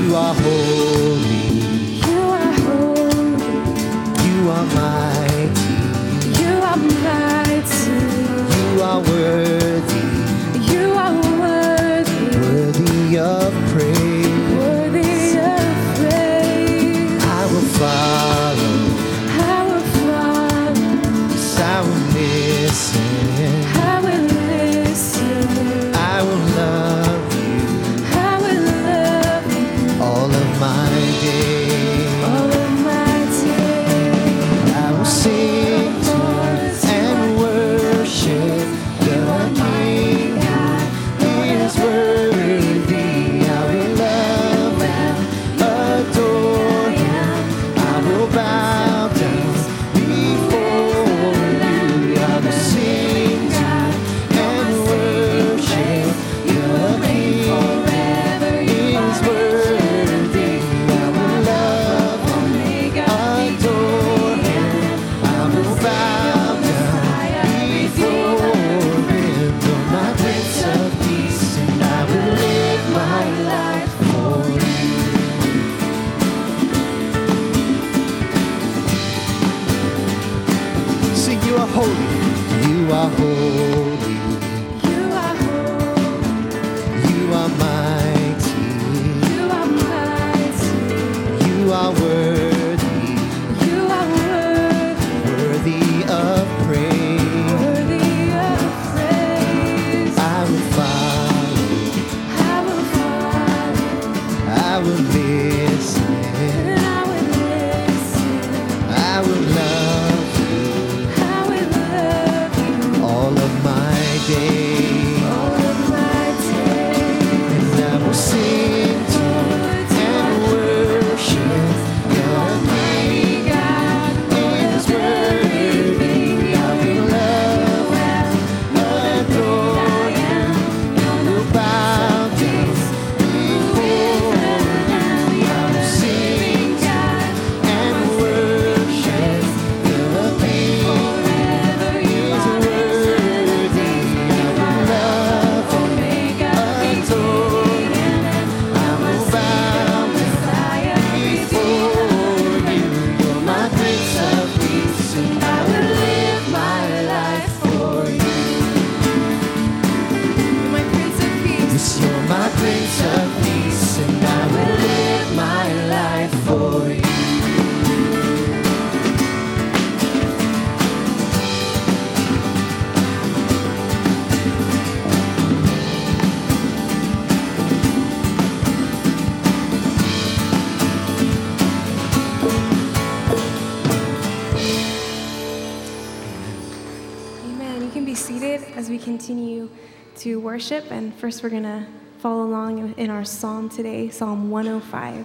You are holy. You are holy. You are mighty. You are mighty. You are worthy. You are worthy. Worthy of praise. Worthy of praise. I will follow. I will follow. 'Cause I will listen. I will listen. I will love you I will love you all of my days. all of my days. I will sing to and worship the King who is worthy. I will love and adore him. I will bow down before you. I will sing to and worship the King who is worthy. I will love and adore him. I will bow down before him. You're my Prince of Peace, and I will live my life for you. Sing, you are holy. You are holy. You are holy. You are mighty. You are mighty. You are worthy. You are worthy. Worthy of praise. Worthy of praise. I will follow. I will follow. I will listen. And I will listen. I will love you I will love you all of my days. all of my days. And I will sing to and worship your Mighty God, is worthy. I will love and adore you. I will bow down before you. I will sing and worship the King who is worthy. I will love and adore you. I will bow down before you. You're my Prince of Peace, and I will live my life for you. my Prince of Peace. Yes, you're my Prince of Peace, and I will live my life for you. Amen. You can be seated as we continue to worship. And first, we're going to follow along in our psalm today, Psalm 105.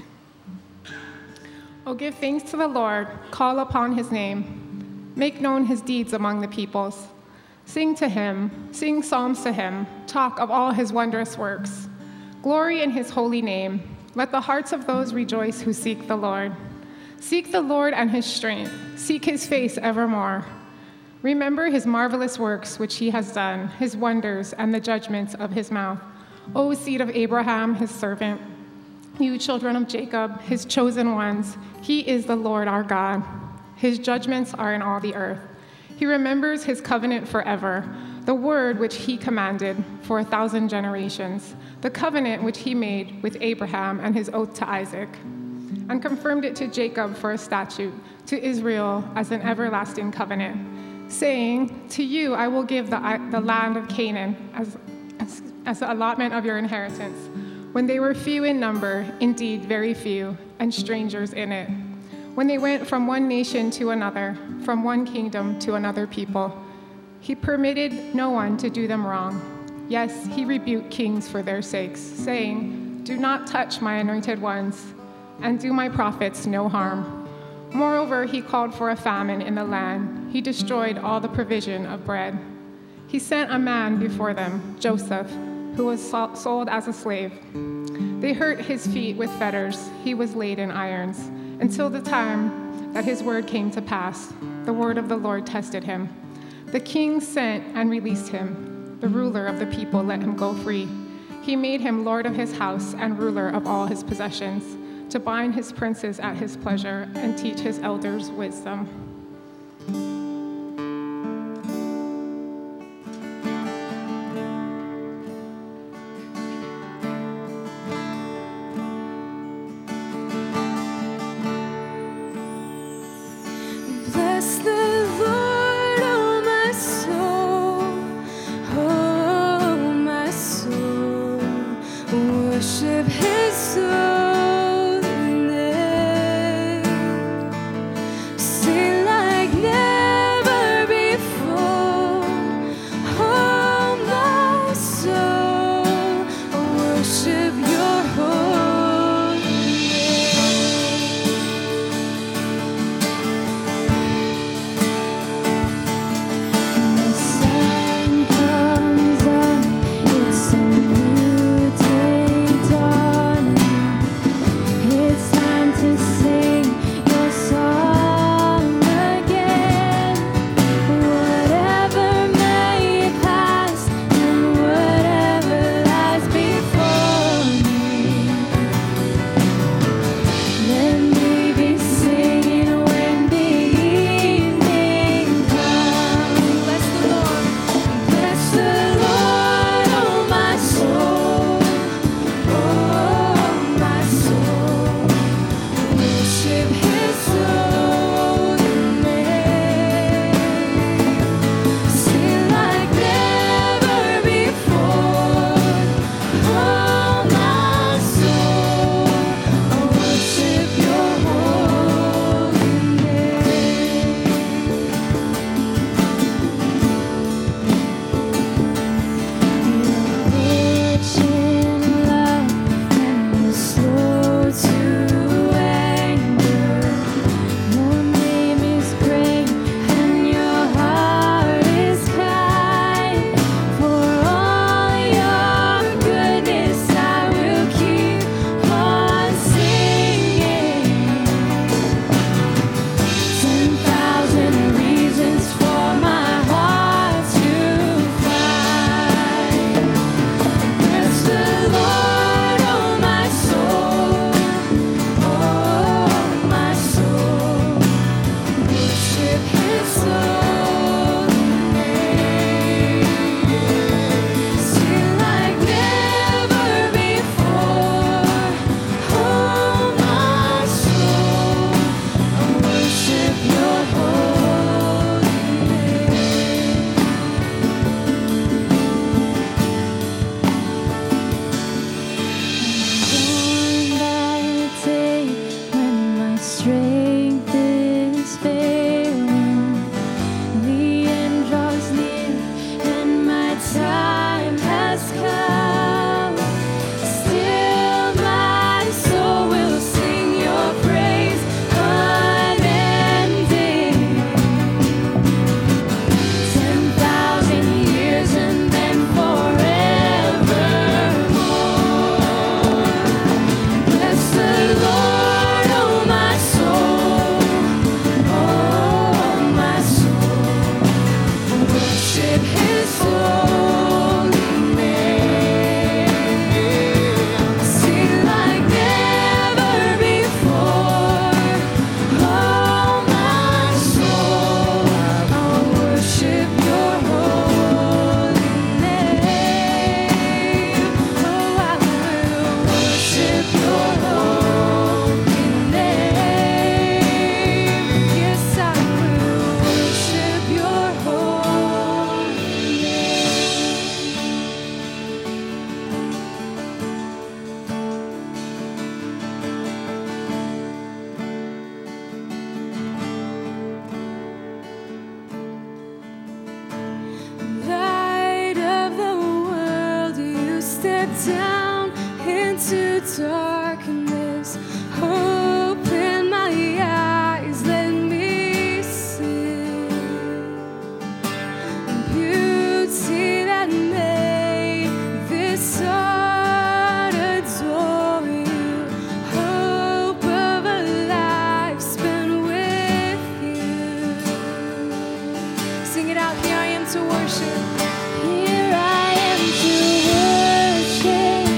Oh, give thanks to the Lord, call upon his name, make known his deeds among the peoples. Sing to him, sing psalms to him, talk of all his wondrous works. Glory in his holy name. Let the hearts of those rejoice who seek the Lord. Seek the Lord and his strength, seek his face evermore. Remember his marvelous works which he has done, his wonders and the judgments of his mouth. O seed of Abraham, his servant, you children of Jacob, his chosen ones, he is the Lord our God. His judgments are in all the earth. He remembers his covenant forever, the word which he commanded for 1,000 generations, the covenant which he made with Abraham and his oath to Isaac, and confirmed it to Jacob for a statute, to Israel as an everlasting covenant, saying, to you I will give the land of Canaan as the allotment of your inheritance, when they were few in number, indeed very few, and strangers in it. When they went from one nation to another, from one kingdom to another people, he permitted no one to do them wrong. Yes, he rebuked kings for their sakes, saying, do not touch my anointed ones, and do my prophets no harm. Moreover, he called for a famine in the land. He destroyed all the provision of bread. He sent a man before them, Joseph, who was sold as a slave. They hurt his feet with fetters. He was laid in irons, until the time that his word came to pass. The word of the Lord tested him. The king sent and released him. The ruler of the people let him go free. He He made him lord of his house and ruler of all his possessions, to bind his princes at his pleasure and teach his elders wisdom. Bless the Lord, oh my soul, worship his holy name. Sing like never before, oh my soul, worship your holy name. The sun comes up, it's a new day dawning. It's time to sing your song again. Whatever may pass and whatever lies before me, let me be singing when the evening comes. Bless the Lord, oh my soul, worship his holy name. Sing like never before, oh my soul, worship your holy name. You're rich in love and you're slow to anger. Your name is great and your heart is kind. For all your goodness I will keep on singing. 10,000 reasons for my heart to find. Bless the Lord, oh my soul, worship his holy name. Sing like never before, oh my soul, worship your holy name. Born by a day when my strength is failing, the end draws near and my time has come. Still my soul will sing your praise unending. 10,000 years and then forevermore. Bless the Lord, oh my soul, worship his holy name. Sing like never before, oh my soul, I'll worship your holy name. Oh, I will worship your holy name. Yes, I will worship your holy name. Light of the world, you step down into darkness. Open my eyes, let me see beauty that made this heart adore you. Hope of a life spent with you. Sing it out. Here I am to worship. Here I am to worship.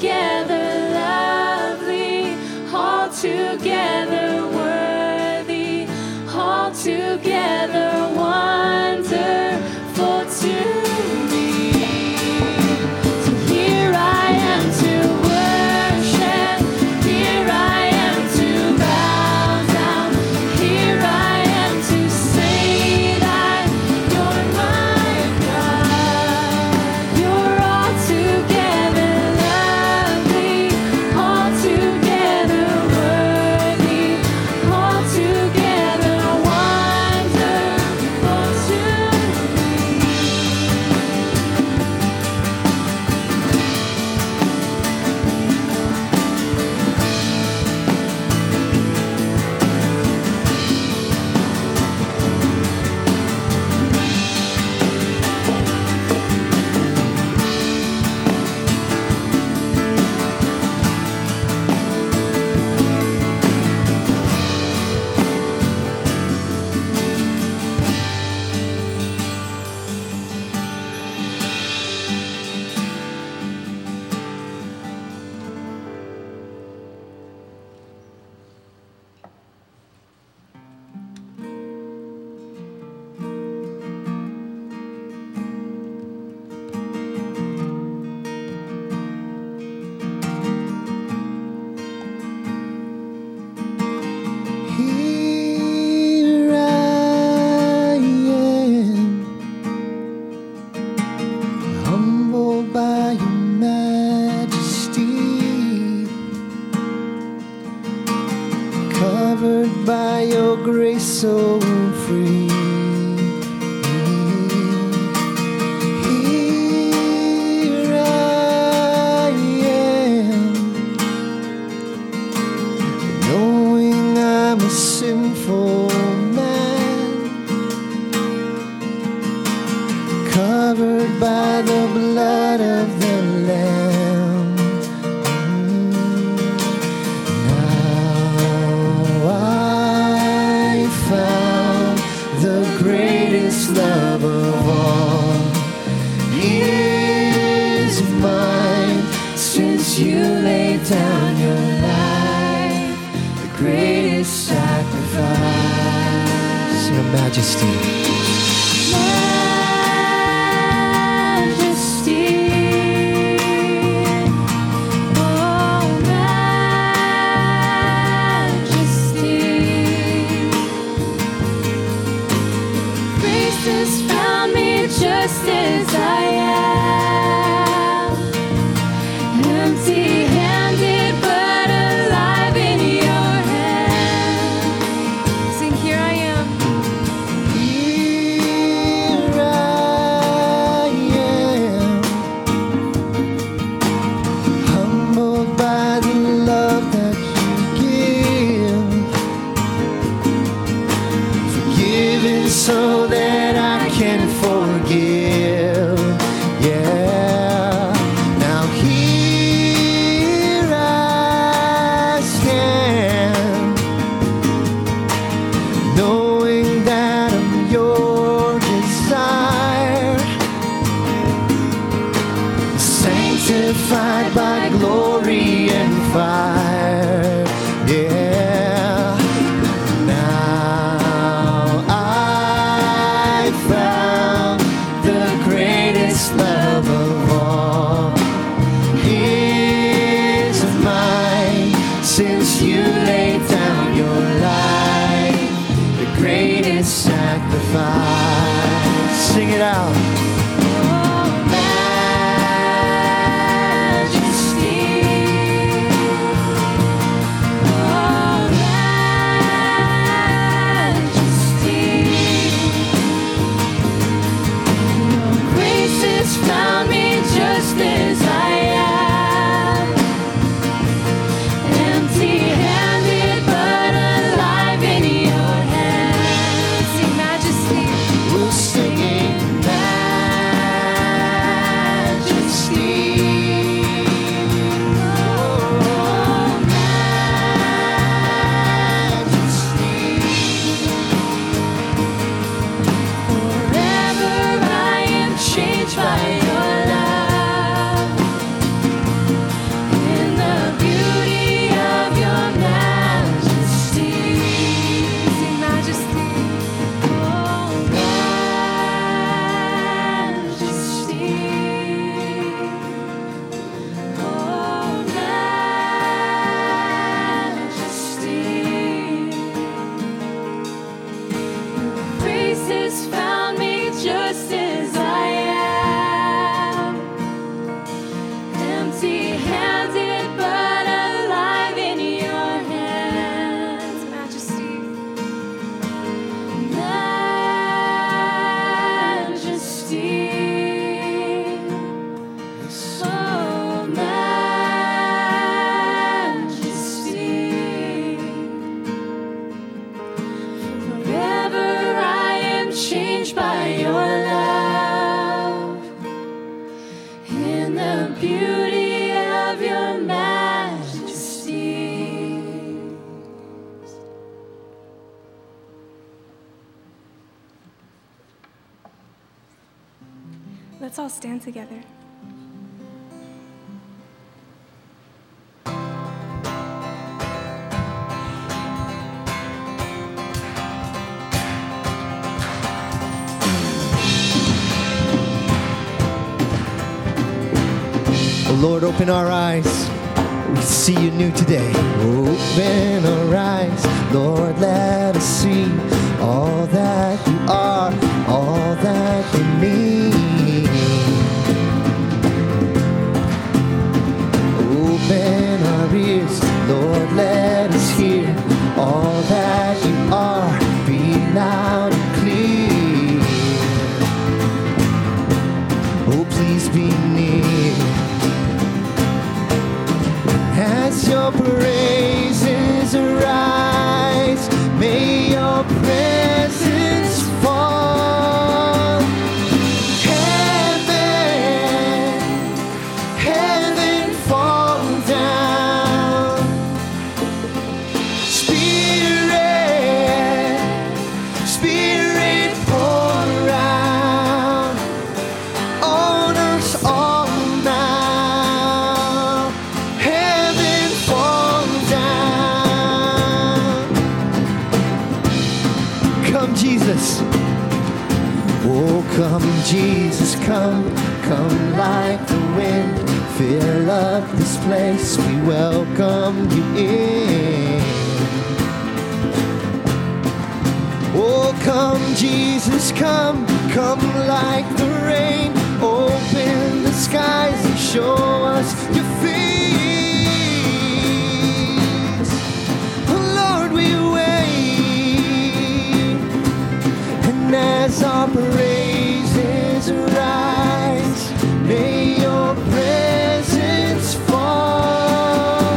altogether lovely, altogether worthy, altogether wonderful to me. So here I am to worship, here I am to bow down, here I am to say that you're my God. You're altogether lovely, altogether worthy, altogether wonderful to me. Here I am, humbled by your majesty, covered by your grace so free. Here I am, knowing I'm a sinful man, covered by the blood of the Lamb. Now I found the greatest love of all is mine, since you laid down your life, the greatest sacrifice. Your majesty. Majesty, oh majesty, grace has found me just as I am, empty-handed but alive in your hand. Sing, here I am. Here I am, humbled by the love that you give, forgiven so that I can forgive. Yeah. Now here I stand, knowing that I'm your desire, sanctified by glory and fire. Yeah. Now I found the greatest love of all is mine, since you laid down your life, the greatest sacrifice. Sing it out. Oh, majesty, Let's all stand together. Oh Lord, open our eyes. We see you new today. Open our eyes, Lord, let us see all that you are, all that you mean. Open our ears, Lord, let us hear all that you are. Be loud and clear. Oh, please be near. As your praises arise, may your presence fall. Heaven fall down. Spirit pour out on us all now. Heaven fall down. Come, Jesus. Oh, come, Jesus, come. Come like the wind. Fill up this place. We welcome you in. Oh, come, Jesus, come. Come like the rain. Open the skies and show us your face. Oh, Lord, we wait. And as our praises rise, may your presence fall.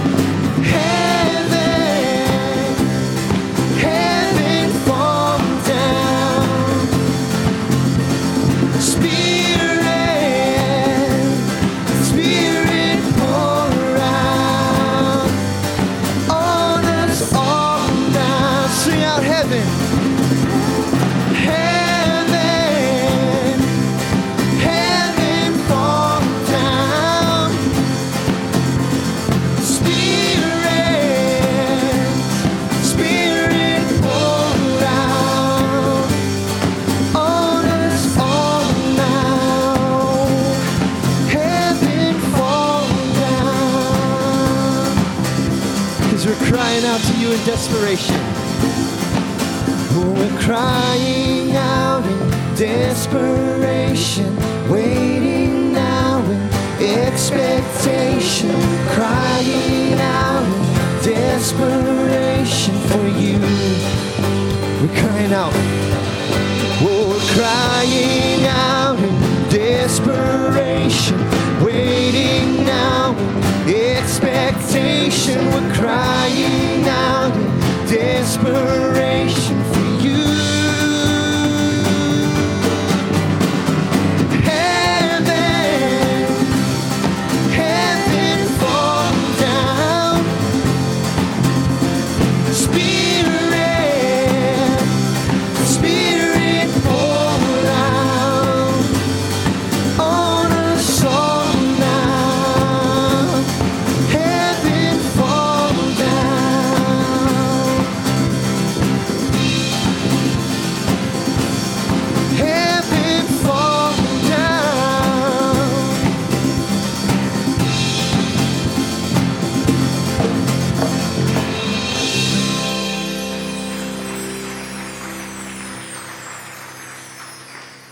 Heaven fall down. Spirit pour out on us all now. Sing out heaven. Heaven fall down. Spirit pour out on us all now. Heaven fall down. 'Cause we're crying out to you in desperation. Oh, we're crying out in desperation, waiting now in expectation, crying out in desperation for you. We're crying out. Oh, we're crying out in desperation, waiting